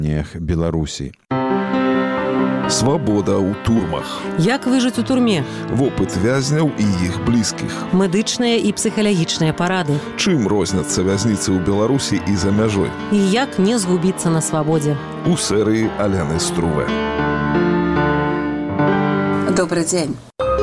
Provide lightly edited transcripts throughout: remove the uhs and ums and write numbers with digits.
Беларусі. Свабода ў турмах. Як выжыць у турме? Вопыт вязняў і іх блізкіх. Медычныя і псіхалагічныя парады. Чым розняцца вязніцы ў Беларусі і за мяжой? І як не згубіцца на свабодзе? У серыі Аляны Струве. Добрый день.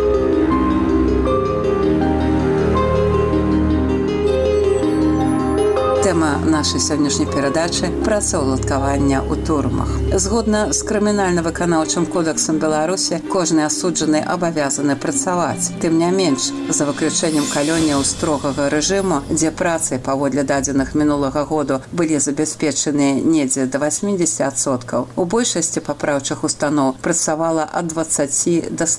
Тэма нашай сённяшняй перадачы – працаўладкавання ў турмах. Згодна з крымінальна-выканаўчым кодэксам Беларусі, кожны асуджаны абавязаны працаваць. Тым не менш, за выключэннем калоніяў строгага рэжыму, дзе працы паводле дадзеных мінулага году былі забяспечаныя недзе да 80%, у большасці папраўчых устаноў працавала ад 20 да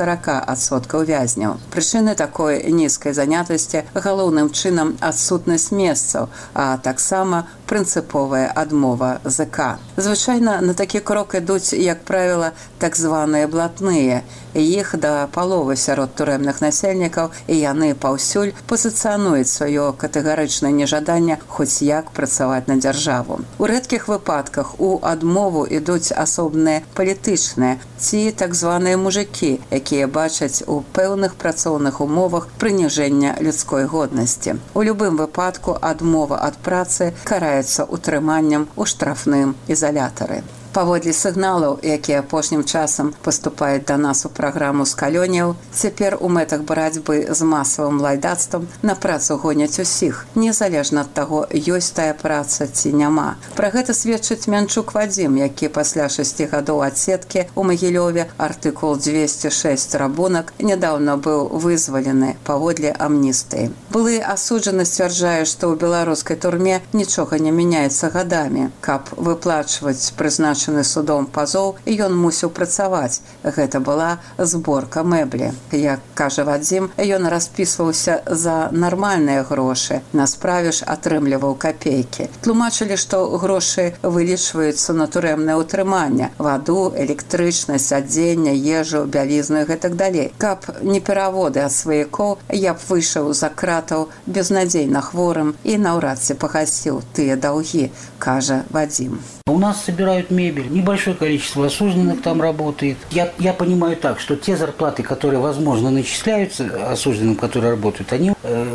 40% вязняў. Прычыны такой нізкай занятасці галоўным чынам адсутнасць месцаў, а таксама прынцыповая адмова ЗК. Звычайна на такі крок ідуць, як правіла, так званыя блатныя. Іх да паловы сярод турэмных насельнікаў, і яны паўсюль пазіцыянуюць сваё катэгарычнае нежаданне хоць як працаваць на дзяржаву. У рэдкіх выпадках у адмову ідуць асобныя палітычныя ці так званыя мужыкі, якія бачаць у пэўных працоўных умовах прыніжэння людской годнасці. У любым выпадку адмова ад працы караецца утрыманнем у штрафным ізалятары. Паводле сігналаў, якія апошнім часам паступаюць да нас у праграму з калоніяў, цяпер у мэтах барацьбы з масавым лайдацтвам на працу гоняць усіх, незалежна ад таго, ёсць тая праца ці няма. Пра гэта сведчыць Мянчук Вадзім, які пасля 6 гадоў адседкі ў Магілёве, артыкул 206 рабунак, нядаўна быў вызвалены паводле амністыі. Былы асуджаны сцвярджае, што ў беларускай турме нічога не мяняецца гадамі. Каб выплачваць прызначэнне судом пазоў, ён мусіў працаваць. Гэта была зборка мэблі. Як кажа Вадзім, ён распісваўся за нармальныя грошы, на справе ж атрымліваў капейкі. Тлумачылі, што грошы вылічваюцца на турэмнае ўтрыманне, ваду, электрычнасць, адзенне, ежу, бялізну і гэтак далей. Каб не пераводы ад сваякоў, я б выйшаў за кратаў безнадзейна хворым і наўрад ці пагасіў тыя даўгі, кажа Вадзім. У нас собирают мебель, небольшое количество осужденных там работает. Я понимаю так, что те зарплаты, которые, возможно, начисляются осужденным, которые работают, они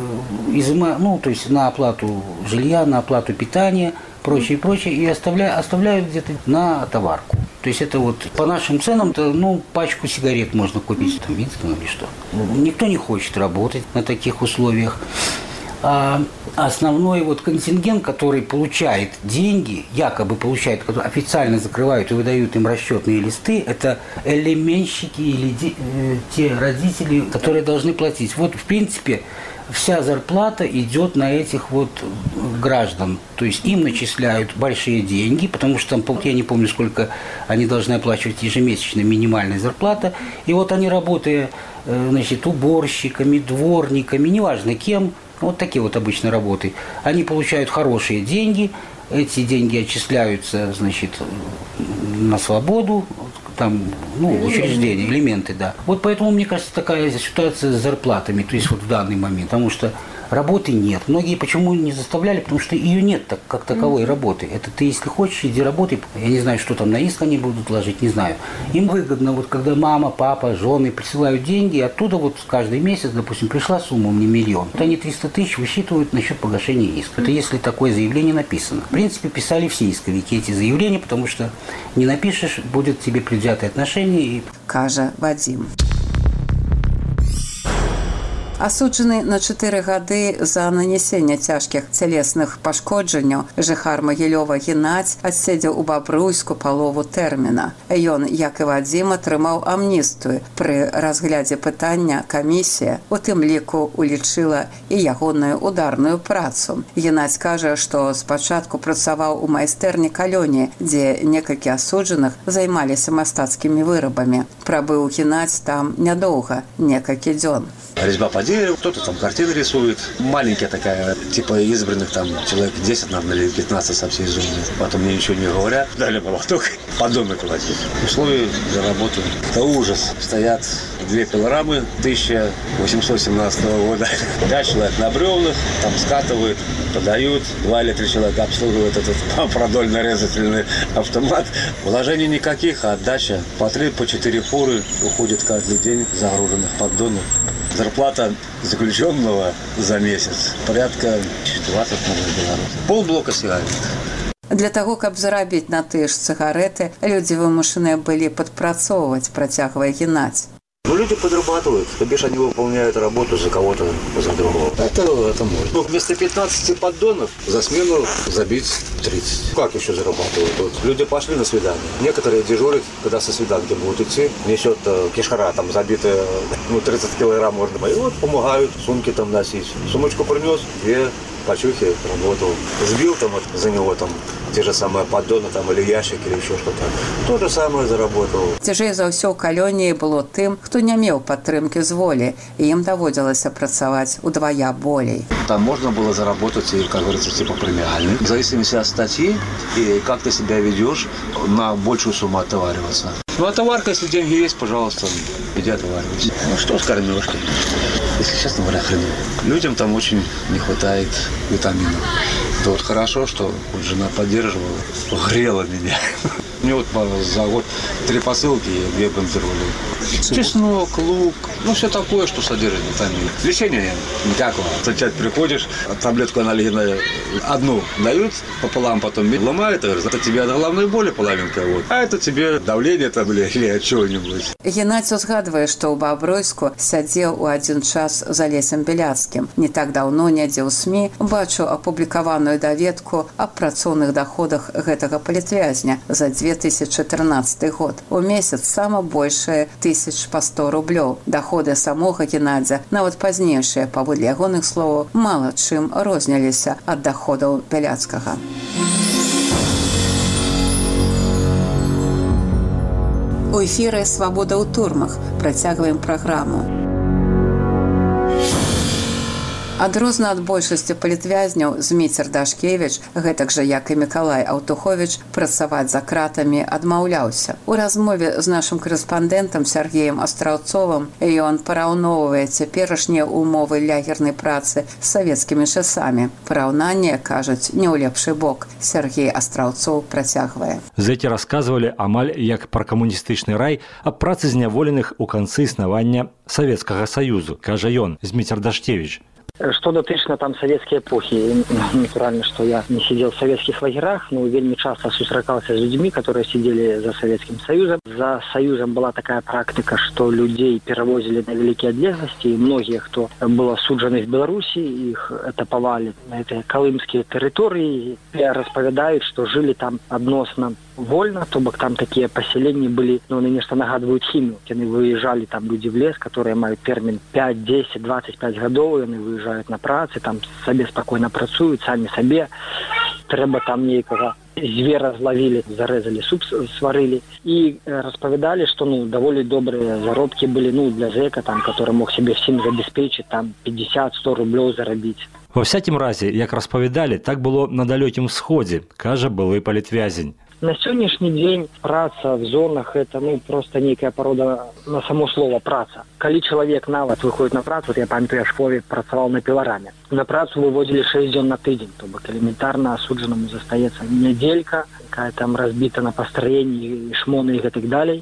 изымают, то есть на оплату жилья, на оплату питания, прочее, и оставляют где-то на товарку. То есть это вот по нашим ценам, пачку сигарет можно купить там, Винстон или что. Никто не хочет работать на таких условиях. А основной контингент, который получает деньги, якобы получает, которые официально закрывают и выдают им расчетные листы, это элементщики или те родители, которые должны платить. Вот, в принципе, вся зарплата идет на этих граждан. То есть им начисляют большие деньги, потому что там, я не помню, сколько они должны оплачивать ежемесячная минимальная зарплата. И они, работая, уборщиками, дворниками, неважно кем, вот такие такие работы. Они получают хорошие деньги, эти деньги отчисляются, на свободу, там, учреждения, элементы, да. Вот поэтому, мне кажется, такая ситуация с зарплатами, то есть в данный момент, потому что работы нет. Многие почему не заставляли? Потому что ее нет как таковой работы. Это ты, если хочешь, иди работай. Я не знаю, что там на иск они будут ложить, не знаю. Им выгодно, когда мама, папа, жены присылают деньги, оттуда каждый месяц, допустим, пришла сумма мне 1 000 000. Они 300 000 высчитывают насчет погашения иска. Это если такое заявление написано. В принципе, писали все исковики эти заявления, потому что не напишешь, будет тебе предвзятое отношение. Кажа Вадзім. Асуджаны на 4 гады за нанесенне цяжкіх цялесных пашкоджанняў жыхар Магілёва Геннадзь адседзеў у Бабруйску палову тэрміна. Ён, як і Вадзім, атрымаў амністыю. Пры разглядзе пытання камісія у тым ліку улічыла і ягоную ударную працу. Геннадзь кажа, што спачатку працаваў у майстэрні калоніі, дзе некалькі асуджаных займаліся мастацкімі вырабамі. Прабыў Геннадзь там нядоўга, некалькі дзён. Резьба по дереву, кто-то там картины рисует. Маленькая такая, типа избранных там человек 10, наверное, или 15 со всей зоны. Потом мне ничего не говорят. Дали молоток, поддоны кладет. Условия для работы. Это ужас. Стоят 2 пилорамы 1817 года. 5 человек на бревнах, там скатывают, подают. 2 или 3 человека обслуживают этот продольно-резательный автомат. Вложений никаких, а отдача по 3, по 4 фуры уходит каждый день загруженных поддонов. Зарплата заключенного за месяц порядка 20, наверное, белорусов. Полблока сигарет. Для таго, каб зарабіць на тыя ж цыгареты, людзі вымушаныя былі падпрацоўваць, працягвае Геннадзь. Ну, люди подрабатывают, то бишь они выполняют работу за кого-то, за другого. Это можно. Ну, вместо 15 поддонов за смену забить 30. Как еще зарабатывают? Вот люди пошли на свидание. Некоторые дежурят, когда со свиданки будут идти, несет кишара, там забитые, 30 килограмм можно. И вот помогают сумки там носить. Сумочку принес, 2 почухи, работал. Сбил там за него там те же самые поддоны там, или ящик, или еще что-то. То же самое заработал. Цяжэй за ўсё ў калоніі было тым, хто не меў падтрымкі з волі, і ім даводзілася працаваць удвая болей. Там можно было заработать, как говорится, типа премиальный. В зависимости от статьи и как ты себя ведешь, на большую сумму отовариваться. Ну, а товарка, если деньги есть, пожалуйста, иди отоваривайся. Ну, что с кормежкой? Если честно говоря, хрень. Людям там очень не хватает витаминов. Это вот хорошо, что жена поддерживала, грела меня. Мне вот за год 3 посылки и 2 бандероли. Чеснок, лук, все такое, что содержит витамины. Лечения никакого. Сначала приходишь, таблетку анальгина одну дают пополам, потом ломают, это тебе от головной боли половинка, вот. А это тебе давление там или от чего-нибудь. Геннадзь узгадвае, што ў Бабройску сядзеў у адзін час за Лесем Беляцкім. Не так даўно недзе ў СМІ бачу апублікаваную даведку аб працоўных даходах гэтага палітвязня за 2014 год. У месяц сама большая 1000 по 100 рублёў. Даходы самога Геннадзя, нават пазнейшыя, паводле ягоных словаў, мала чым розняліся ад даходаў Беляцкага. У эфіры «Свабода ў турмах». Працягваем праграму. Адрозна ад большасці палітвязняў Зміцер Дашкевіч, гэтак жа як і Мікалай Аўтуховіч, працаваць за кратамі адмаўляўся. У размове з нашым корэспандэнтам Сергеем Астраўцовым ён параўноўвае цяперашнія ўмовы лягернай працы з савецкімі часамі. Параўнанне, кажуць, не ў лепшы бок. Сергей Астраўцоў працягвае. Зэкі расказвалі амаль як пра камуністычны рай аб працы зняволеных у канцы існавання Савецкага Саюзу, кажа ён, Зміцер Дашкевіч. Что дотычна там советские эпохи, натурально, что я не сидел в советских лагерях, но вельми часто сустракался с людьми, которые сидели за Советским Союзом. За Союзом была такая практика, что людей перевозили на великие отлежности, и многие, кто был осуждены в Беларуси, их этаповали на эти колымские территории, и расповедают, что жили там односно вольно, то бок там такие поселения были, нынешне нагадывают химию. Они выезжали, там люди в лес, которые имеют термин 5, 10, 25 годов, они выезжают на працы, там себе спокойно працуют, сами себе. Треба там некого звера зловили, зарезали, суп сварили. И расповедали, что довольно добрые заработки были для зэка, там, который мог себе всем забеспечить, там 50-100 рублей заробить. Во всякім разе, як расповідали, так было на далекім сходе, каже былы палітвязень. На сегодняшний день праца в зонах – это просто некая порода на само слово «праца». Коли человек навод выходит на працу, я памятаю, я в школе працавал на пилораме. На працу выводили 6 дней на тыдзень, то бок элементарно осудженному застаецца неделька, какая там разбита на построении, шмоны и так далее.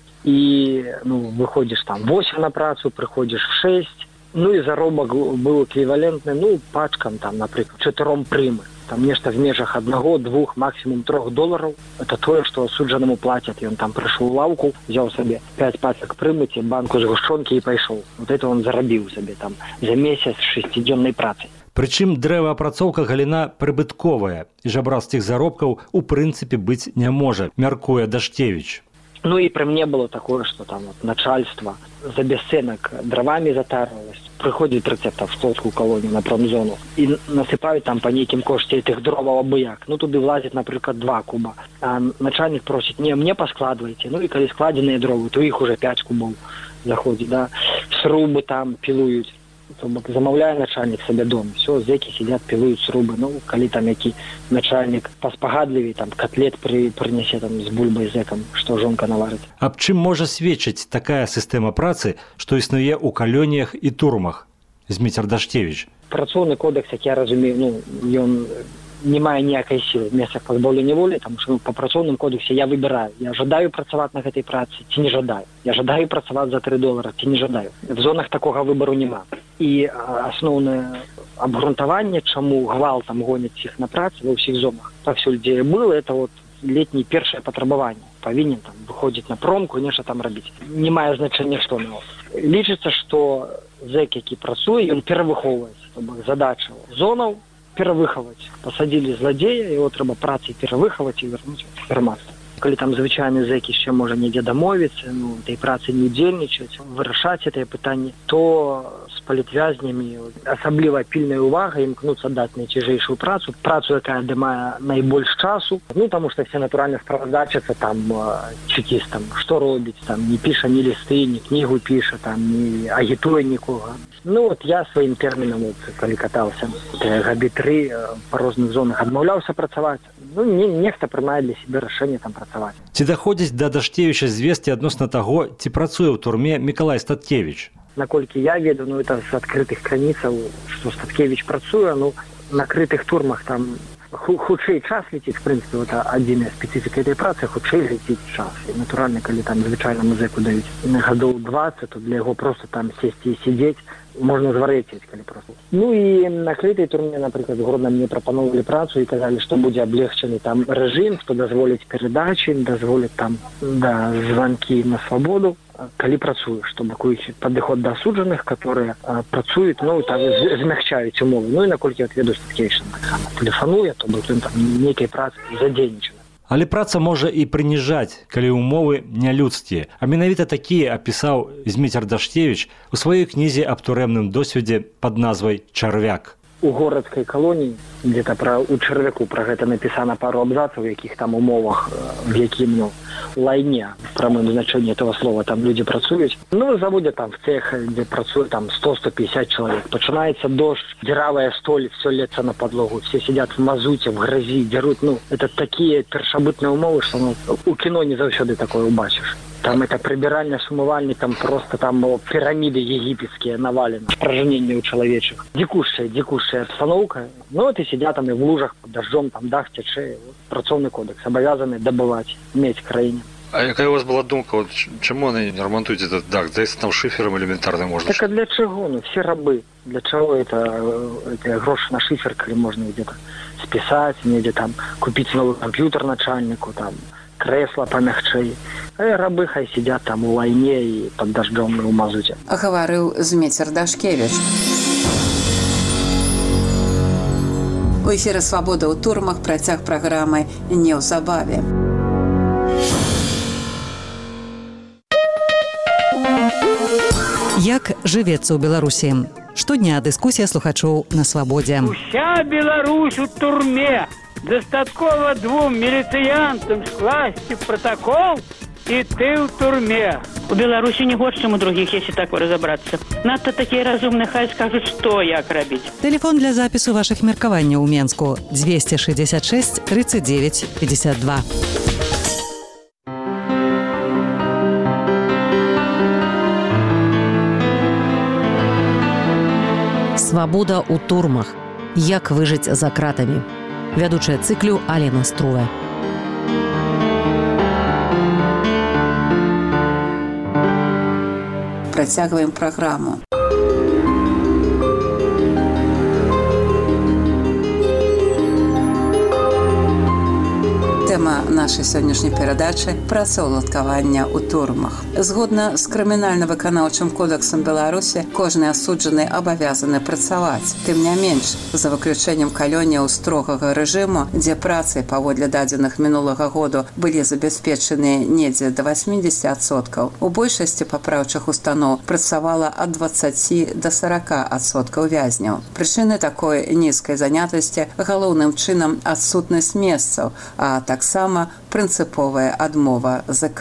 И выходишь там 8 на працу, приходишь в 6. И заробок был эквивалентный, пачкам, там, например, 4 примы. Там нечто в межах 1, 2, максимум 3 долларов. Это то, что осудженному платят. И он там пришел в лавку, взял себе 5 пачек примыти, банку сгущенки и пошел. Вот это он заробил себе там за месяц 6-дневной працы. Прычым дрэваапрацоўка галіна прыбытковая, і жабрацкіх заробкаў у прынцыпе быць не можа, мяркуе Дашкевіч. И при мне было такое, что там начальство за бесценок дровами затарывалось. Приходит рецептор в Слотскую колонию на промзону и насыпают там по неким коште этих дров обыяк. Туды влазит, например, 2 куба. А начальник просит, мне поскладывайте. И когда складенные дрова, то их уже 5 кубов заходит, да. Срубы там пилуют. То бок замаўляе начальник сабе дом, все, зэкі сидят, пілують срубы. Ну, калі там які начальник паспагадлівей, там котлет прынясе там з бульбай зэкам, што жонка наварыць. Аб чым можа сведчыць такая сістэма працы, што існуе ў калоніях і турмах? Зміцер Даштевіч. Працоўны кодекс, як я разумею, ну, ён не мае ніякай сілы в месцах пазбаўлення волі, тому што па працоўным кодексе я выбіраю. Я жадаю працаваць на гэтай працы ці не жадаю. Я жадаю працаваць за $3 ці не жадаю. В зонах такога выбару няма. І асноўнае абгрунтаванне, чаму гвалтам гоняць іх на працы ва ўсіх зонах, павсюль, дзе было, это вот летні першае патрабаванне. Павінен там выходзіць на промку, нешта там рабіць. Не мае значэння, што нават. Лічыцца, што зэк, які працуе, ён перавыхоўваецца. То бок задача зонаў перавыхаваць. Пасадзілі зладзея, его трэба працай перавыхаваць і вярнуць у грамадства. Калі там звычайны зэк яшчэ можа недзе дамовіцца, ну, этой працы не удзельнічаць, вырашаць гэтае пытанне, то з палітвязнямі асабліва пільная ўвага імкнуцца даць найцяжэйшую працу, якая адымае найбольш часу. Ну, таму што все натуральна справаздачацца там чекіст, там, што робіць, там, не піша ні лісты, ні кнігу піша, там, не агітуе нікога. Ну, вот я сваім тэрмінам, калі катаўся гады 3 па розных зонах, адмаўляўся працаваць. Ну, нехта прымае для сябе рашэнне там працаваць. Ці даходзіць да Даштевіча звесткі адносна таго, ці працуе ў турме Мікалай Статкевіч? Наколькі я ведаю, ну, это з адкрытых крыніцаў, што Статкевіч працуе, ну, на крытых турмах там хутчэй час леціць, в прынцыпе, вот адзіная спецыфіка этой працы, хутчэй леціць час. І, натуральна, калі там звычайнаму зэку даюць гадоў 20, то для яго просто там сесці і сидзець можна звар'яцець, калі проста. Ну і на крытай турме, напрыклад, Гродна мне прапановалі працу і казалі, што будзе аблегчаны там рэжым, што дазволіць перадачы, дазволіць там званкі на свабоду, калі працуеш, што бакуюць падыход да асуджаных, которые працуюць, ну, так, змягчаюць умовы. Ну і наколькі я ведаю, Статкевіч тэлефануе, то бок ён там нейкай працы задзейнічаны. Але праца можа і прыніжаць, калі ўмовы нялюдскія. А менавіта такія апісаў Зміцер Даштевіч у сваёй кнізе аб турэмным досведзе пад назвай «Чарвяк». У горадскай калоніі, где-то у Чарвяку пра гэта напісана пару абзацаў, якіх там умовах, в якім, ну, лайне, в прамым значэнні этого слова, там людзі працуюць. Ну, заводят там в цех, где працуе там 100-150 человек. Пачынаецца дождь, дзіравая столь, все лецца на подлогу, все сидят в мазуте, в грязі, дерут. Ну, это такие першабытныя умовы, што, ну, у кіно не заўсёды такое убачыш. Там это прибиральня с умывальником, просто там пирамиды египетские навалены, пражненняў чалавечых. Дикушая обстановка. Ну, вот и сидят там и в лужах под дождем, там дах цячэ. Вот, працоўны кодекс, обязаны добывать, медь в краіне. А якая у вас была думка, вот, чему они не ремонтуют этот дах? Здаецца, там шифером элементарно можно. Так а для чего? Ну, все рабы. Для чего это гроши на шифер, коли можно где-то списать, где там купить новый компьютер начальнику, там, кресло помягчэй. А рабы хай сидят там у лайне и под дождем и у мазуте. Гаварыў Зміцер Даштевіч. У эфіры «Свабода ў турмах» працяг праграмы неўзабаве. Як жывецца ў Беларусі? Штодня дыскусія слухачоў на свабодзе. Уся Беларусь у турме. Дастаткова 2 міліцыянтам скласці протокол, і ты ў турме. У Беларусі не горш, чым у другіх, если так разобрацца. Надто такія разумныя, хай скажуць, што як рабіць. Тэлефон для запісу вашых меркаванняў у Менску 266 39 52. Свабода ў турмах. Як выжыць за кратамі. Вядучая цыклю Алена Струве. Працягваем праграму. Тэма нашай сённяшняй перадачы – працаўладкавання ў турмах. Згодна з крымінальна-выканаўчым кодэксам Беларусі, кожны асуджаны абавязаны працаваць. Тым не менш, за выключэннем калоніяў строгага рэжыму, дзе працы паводле дадзеных минулага году былі забяспечаны недзе да 80%, у большасці папраўчых устаноў працавала ад 20 до 40% вязняў. Прычыны такой нізкай занятасці галоўным чынам адсутнасць месцаў, а таксама прынцыповая адмова ЗК.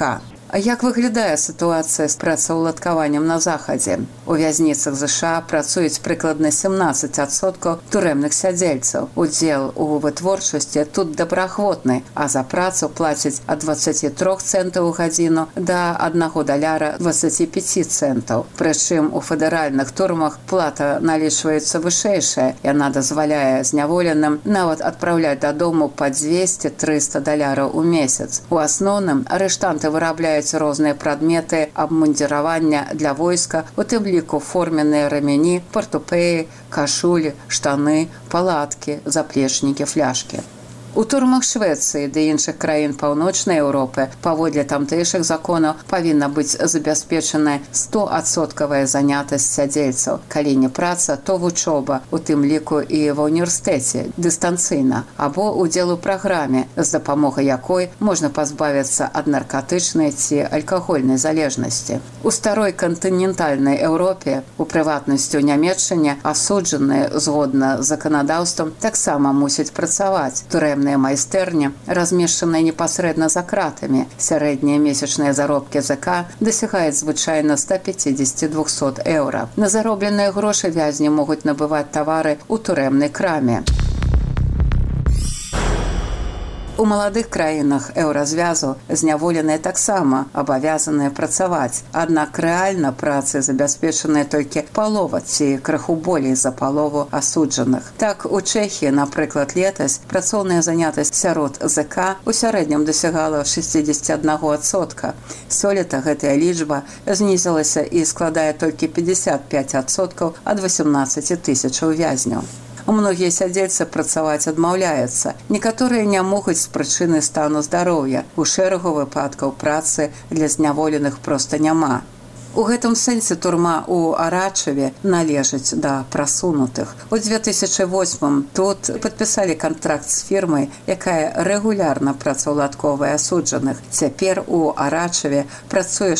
А як выглядае сітуацыя з працаўладкаваннем на захадзе? У вязніцах ЗША працуюць прыкладна 17% турэмных сядзельцаў. Удзел у вытворчасці тут добраахвотны, а за працу плацяць ад 23 центаў у гадзіну да $1.25 центаў. Прычым у федэральных турмах плата налічваецца вышэйшая. Яна дазваляе зняволеным нават адпраўляць дадому па $200-300 у месяц. У асноўным арыштанты вырабляюць розныя прадметы абмундзіравання для войска, у тым ліку форменныя рамяні, партупеі, кашулі, штаны, палаткі, заплечнікі, фляжкі. У турмах Швецыі ды іншых краін Паўночнай Еўропы паводле тамтэйшых законаў павінна быць забяспечаная 100% занятасць сядзельцаў. Калі не праца, то вучоба, у тым ліку і ва ўніверсітэце, дыстанцыйна, або ўдзел у праграме, з дапамогай якой можна пазбавіцца ад наркатычнай ці алкагольнай залежнасці. У старой кантынентальнай Еўропе, у прыватнасці ў Нямецчыне, асуджаныя згодна з заканадаўствам таксама мусяць працаваць. Майстэрні, размешчаныя непасрэдна за кратамі. Сярэднія месячныя заробкі ЗК дасягаюць звычайна 150-200 еўра. На заробленыя грошы вязні могуць набываць тавары ў турэмнай краме. У маладых краінах еўразвязу зняволеныя таксама абавязаныя працаваць. Аднак рэальна працы забяспечаныя толькі палова ці крыху болей за палову асуджаных. Так, у Чэхіі, напрыклад, летась працоўная занятасць сярод ЗК у сярэднім дасягала 61%. Сёлета гэтая лічба знізілася і складае толькі 55% ад 18 тысячаў вязняў. Многія сядзельцы працаваць адмаўляюцца. Некаторыя не могуць з прычыны стану здароўя. У шэрагу выпадкаў працы для зняволеных проста няма. У гэтым сэнсе турма ў Арачаве належыць да прасунутых. У 2008 тут падпісалі кантракт з фірмай, якая рэгулярна працаўладковая асуджаных. Цяпер у Арачаве працуе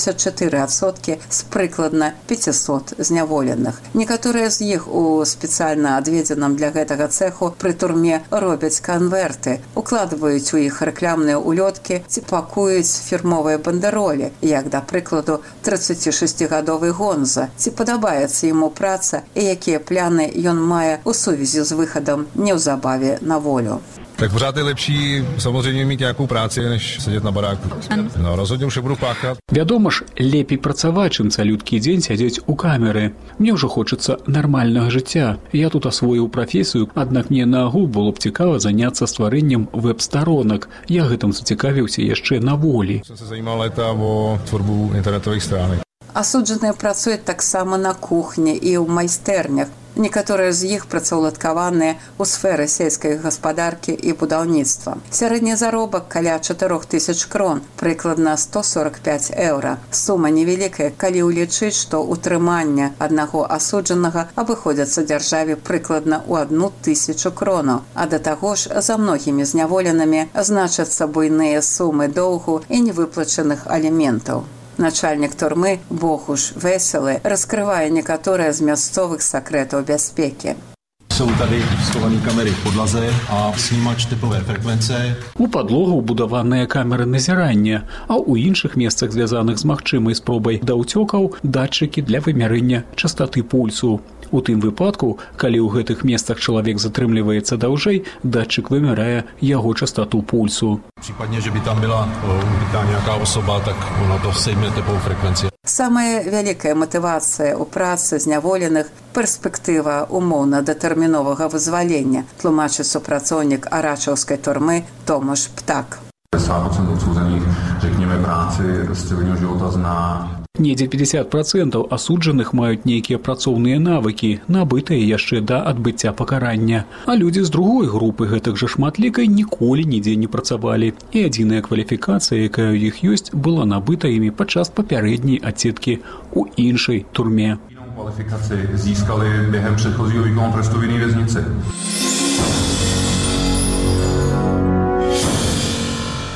64% з прыкладна 500 зняволеных. Некаторыя з іх у спецыяльна адведзеным для гэтага цэху пры турме робяць канверты, укладваюць у іх рэкламныя улёткі ці пакуюць фірмовыя бандэролі, як, да прыкладу, 36-гадовы Гонза. Ці падабаецца яму праца і якія пляны ён мае ў сувязі з выхадам неўзабаве на волю. Tak pořád je lepší samozřejmě mít nějakou práci, než sedět na baráku. No, rozhodně už nebudu páchat. Вядома ж, лепей працаваць, чым цалюткі дзень сядзець у камеры. Мне ўжо хочацца нармальнага жыцця. Я тут асвоіў прафесію, аднак мне наогул было б цікава заняцца стварэннем веб-старонак. Я гэтым зацікавіўся яшчэ на волі. Jsem se zajímal léta o tvorbu internetových stránek. Асуджаныя працуюць таксама на кухні і ў майстэрнях. Некаторыя з іх працаўладкаваныя ў сферы сельскай гаспадаркі і будаўніцтва. Сярэдні заробак каля 4000 крон, прыкладна 145 еўра. Сума невялікая, калі ўлічыць, што ўтрыманне аднаго асуджанага абыходзяцца дзяржаве прыкладна ў 1000 кронаў. А да таго ж за многімі зняволенымі значацца буйныя сумы доўгу і невыплачаных аліментаў. Начальнік турмы Богуш Веселы раскрывае некаторыя з мясцовых сакрэтаў бяспекі. Jsou tady schované kamery v podlaze a snímač typové frekvence. У падлогу ўбудаваныя камеры назірання, а ў іншых месцах, звязаных з магчымай спробай даўцёкаў, датчыкі для вымярэння частоты пульсу. У тым выпадку, калі ў гэтых месцах чалавек затрымліваецца даўжэй, датчык вымярае яго частоту пульсу. Případně, že by tam byla ubitá nějaká osoba, tak ono to sejme tepovou frekvenci. Самая вялікая матывацыя ў працы зняволеных – перспектыва умоўна датэрміновага вызвалення, тлумачыць супрацоўнік арачаўскай турмы Томаш Птак. 50% odsouzených, řekněme, práci z civilního života zná. Недзе 50% асуджаных маюць нейкія працоўныя навыкі, набытыя яшчэ да адбыцця пакарання. А людзі з другой групы гэтых жа шматлікай ніколі нідзе не працавалі. І адзіная кваліфікацыя, якая ў іх ёсць, была набыта імі падчас папярэдняй адсеткі ў іншай турме. Kvalifikaci získali během předchozího výkonu trestu v jiné věznici.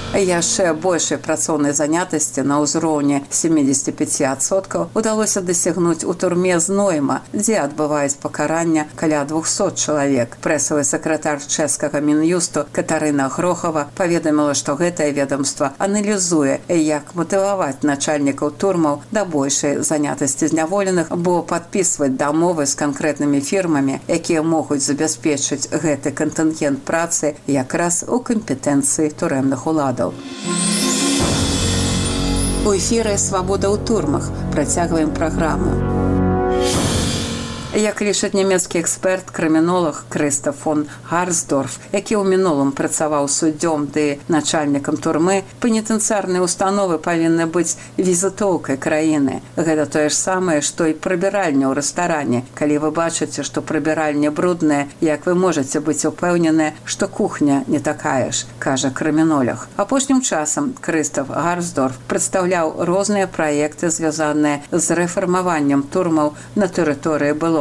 Яшчэ большай працоўнай занятасці на ўзроўні 75% удалося дасягнуць у турме Знойма, дзе адбываюць пакарання каля 200 чалавек. Прэсавы сакратар чэшскага Мін'юсту Катарына Грохава паведаміла, што гэтае ведомства аналізуе, як матываваць начальнікаў турмаў да большай занятасці зняволеных, бо падпісваць дамовы з канкрэтнымі фірмамі, якія могуць забяспечыць гэты кантынгент працы якраз у кампетэнцыі турэмных уладаў. У эфіры «Свабода ў турмах» працягваем праграму. Як лічыць нямецкі эксперт, крымінолог Крыстоф фон Гарсдорф, які ў мінулым працаваў суддзём ды начальнікам турмы, пенітэнцыярныя установы павінны быць візітоўкай краіны. Гэта тое ж самае, што і прыбіральня ў рэстаране. Калі вы бачыце, што прыбіральня брудная, як вы можаце быць упэўненыя, што кухня не такая ж, кажа крымінолог. Апошнім часам Крыстоф Гарсдорф прадстаўляў розныя праекты, звязаныя з рэфармаваннем турмаў на тэрыторыі былога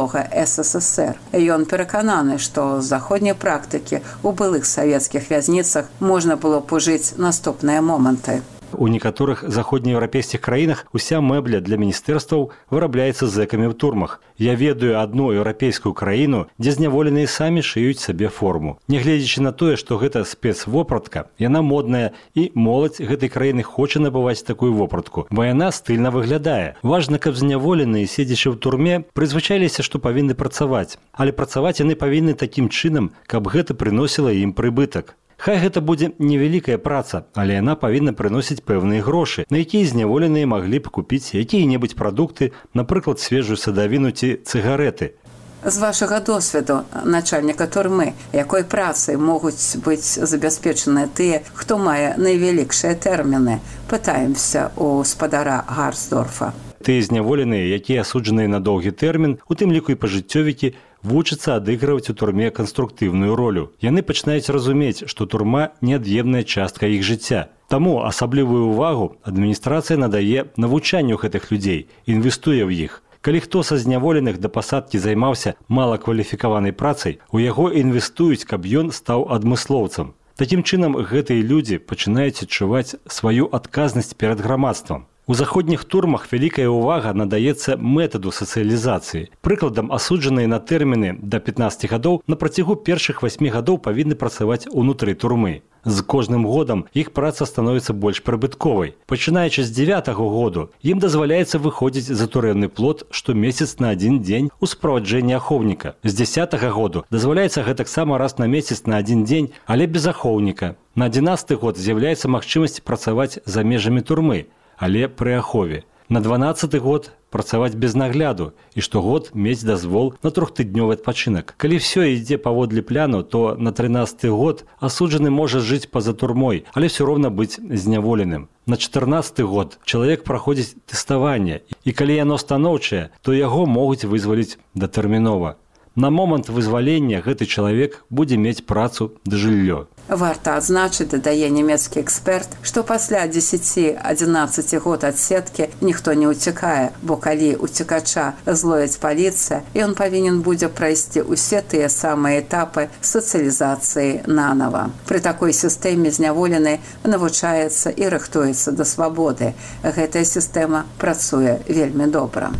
СССР. Ён перакананы, што з заходняй практыкі ў былых савецкіх вязніцах можна было б ужыць наступныя моманты. У некаторых заходнееўрапейскіх краінах уся мэбля для міністэрстваў вырабляецца зэкамі ў турмах. Я ведаю адну еўрапейскую краіну, дзе зняволеныя самі шыюць сабе форму. Нягледзячы на тое, што гэта спецвопратка, яна модная, і моладзь гэтай краіны хоча набываць такую вопратку, бо яна стыльна выглядае. Важна, каб зняволеныя, седзячы ў турме, прызвычаіліся, што павінны працаваць. Але працаваць яны павінны такім чынам, каб гэта прыносіла ім прыбытак. Хай гэта будзе невялікая праца, але яна павінна прыносіць пэўныя грошы, на якія зняволеныя маглі б купіць якія-небудзь прадукты, напрыклад, свежую садавіну ці цыгарэты. З вашага досведу начальніка турмы, якой працай могуць быць забяспечаныя тыя, хто мае найвялікшыя тэрміны? Пытаемся у спадара Гарсдорфа. Тыя зняволеныя, якія асуджаныя на доўгі тэрмін, у тым ліку і пажыццёвікі, вучацца адыгрываць у турме канструктыўную ролю. Яны пачынаюць разумець, што турма – неад'емная частка іх жыцця. Таму асаблівую ўвагу адміністрацыя надае навучанню гэтых людзей, інвестуе ў іх. Калі хто са зняволеных да пасадкі займаўся малакваліфікаванай працай, у яго інвестуюць, каб ён стаў адмыслоўцам. Такім чынам, гэтыя людзі пачынаюць адчуваць сваю адказнасць перад грамадствам. У заходніх турмах вялікая ўвага надаецца метаду сацыялізацыі. Прыкладам, асуджаныя на тэрміны да 15 гадоў на працягу першых 8 гадоў павінны працаваць унутры турмы. З кожным годам іх праца становіцца больш прыбытковай. Пачынаючы з 9-го году, ім дазваляецца выходзіць за турэмны плот штомесяц на адзін дзень у суправаджэнні ахоўніка. З 10-го году дазваляецца гэтаксама раз на месяц на адзін дзень, але без ахоўніка. На 11-й год з'яўляецца магчымасць працаваць за межамі турмы, але пры ахове. На 12-й год працаваць без нагляду і штогод мець дазвол на 3-тыднёвы адпачынак. Калі ўсё ідзе паводле пляну, то на 13-й год асуджаны можа жыць па-за турмой, але ўсё роўна быць зняволеным. На 14-й год чалавек праходзіць тэставанне, і калі яно станоўчае, то яго могуць вызваліць датэрмінова. На момант вызвалення гэты чалавек будзе мець працу ды жыллё. Варта адзначыць, дадае нямецкі эксперт, што пасля 10-11 год адсеткі ніхто не ўцякае, бо калі уцекача зловіць паліцыя, ён павінен будзе прайсці ўсе тыя самыя этапы сацыялізацыі нанава. Пры такой сістэме зняволены навучаецца і рыхтуецца да свабоды. Гэтая сістэма працуе вельмі добра.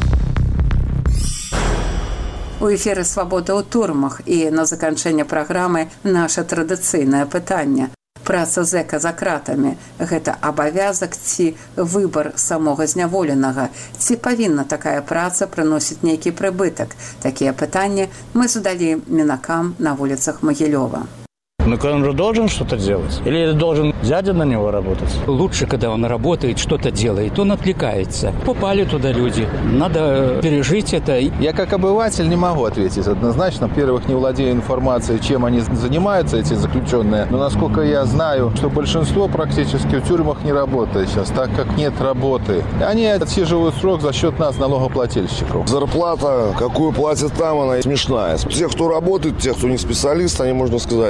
У эфіры «Свабода ў турмах» і на заканчэнне праграмы наша традыцыйнае пытанне. Праца зэка за кратамі – гэта абавязак ці выбар самога зняволенага? Ці павінна такая праца прыносіць нейкі прыбытак? Такія пытанні мы задалі мінакам на вуліцах Магілёва. Ну, он же должен что-то делать? Или должен дядя на него работать? Лучше, когда он работает, что-то делает, он отвлекается. Попали туда люди, надо пережить это. Я как обыватель не могу ответить однозначно. Во-первых, не владею информацией, чем они занимаются, эти заключенные. Но насколько я знаю, что большинство практически в тюрьмах не работает сейчас, так как нет работы. Они отсиживают срок за счет нас, налогоплательщиков. Зарплата, какую платят там, она смешная. Те, кто работает, те, кто не специалист, они, можно сказать, за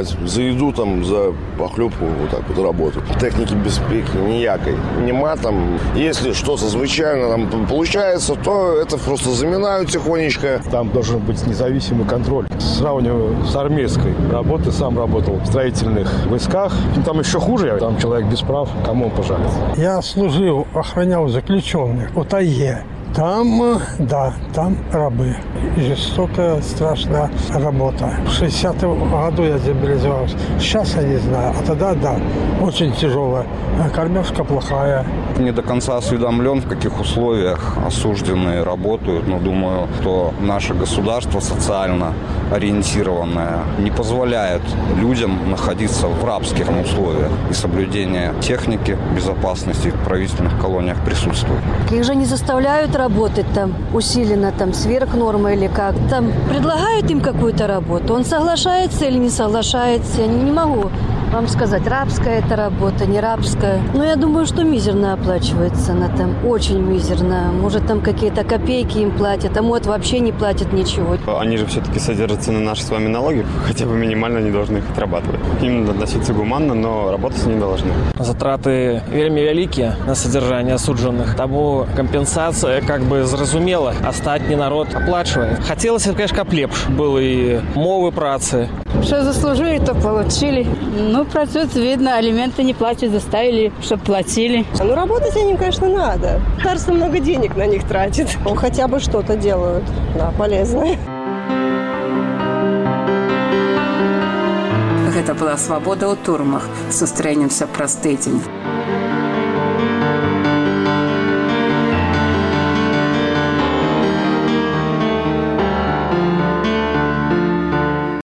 еду там за похлебку вот так вот работаю. Техники безпеки ніякої. Нема там, если что-то звычайно там получается, то это просто заминают тихонечко. Там должен быть независимый контроль. Сравниваю с армейской работой, сам работал в строительных войсках. Там еще хуже, там человек без прав, кому он пожалуйста. Я служил, охранял заключенных в тайге. Там, да, там рабы. Жестокая, страшная работа. В 60-м году я демобилизовался. Сейчас я не знаю, а тогда, да, очень тяжелая. Кормежка плохая. Не до конца осведомлен, в каких условиях осужденные работают, но думаю, что наше государство социально ориентированное не позволяет людям находиться в рабских условиях. И соблюдение техники безопасности в правительственных колониях присутствует. Их же не заставляют работать там усиленно, там сверх нормы или как. Там предлагают им какую-то работу, он соглашается или не соглашается, я не могу вам сказать, рабская это работа, не рабская. Но я думаю, что мизерно оплачивается она там, очень мизерно. Может, там какие-то копейки им платят, а может, вообще не платят ничего. Они же все-таки содержатся на наши с вами налоги, хотя бы минимально не должны их отрабатывать. Им надо относиться гуманно, но работать не должны. Затраты вельми великие на содержание осудженных. Тому компенсация как бы зразумела, остатні народ оплачивает. Хотелось, конечно, лепш. Был и мовы працы. Что заслужили, то получили. Ну, працуют, видно, алименты не платят, заставили, чтобы платили. Ну, работать им, конечно, надо. Государство много денег на них тратит. Ну, хотя бы что-то делают, да, полезное. Гэта была свабода ў турмах. Сустрэнемся праз тыдзень.